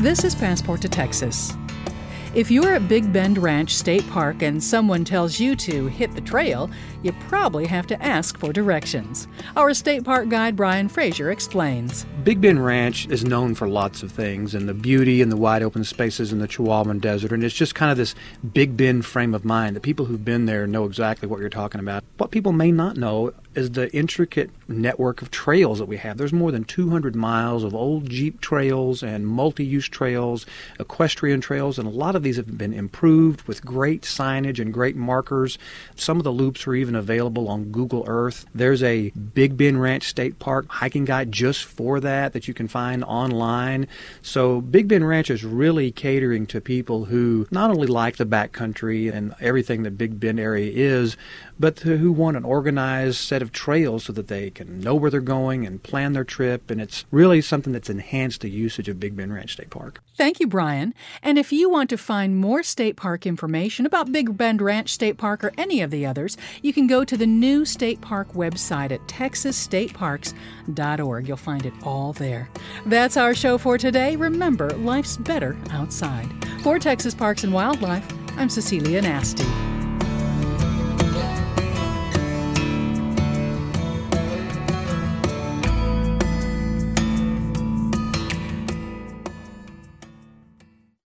This is Passport to Texas. If you're at Big Bend Ranch State Park and someone tells you to hit the trail, you probably have to ask for directions. Our state park guide, Brian Frazier, explains. Big Bend Ranch is known for lots of things, and the beauty and the wide open spaces in the Chihuahuan Desert, and it's just kind of this Big Bend frame of mind. The people who've been there know exactly what you're talking about. What people may not know is the intricate network of trails that we have. There's more than 200 miles of old Jeep trails and multi-use trails, equestrian trails, and a lot of these have been improved with great signage and great markers. Some of the loops are even available on Google Earth. There's a Big Bend Ranch State Park hiking guide just for that you can find online. So Big Bend Ranch is really catering to people who not only like the backcountry and everything that Big Bend area is, but who want an organized set of trails so that they can know where they're going and plan their trip. And it's really something that's enhanced the usage of Big Bend Ranch State Park. Thank you, Brian. And if you want to find more state park information about Big Bend Ranch State Park or any of the others, you can go to the new state park website at texasstateparks.org. You'll find it all there. That's our show for today. Remember, life's better outside. For Texas Parks and Wildlife, I'm Cecilia Nasty.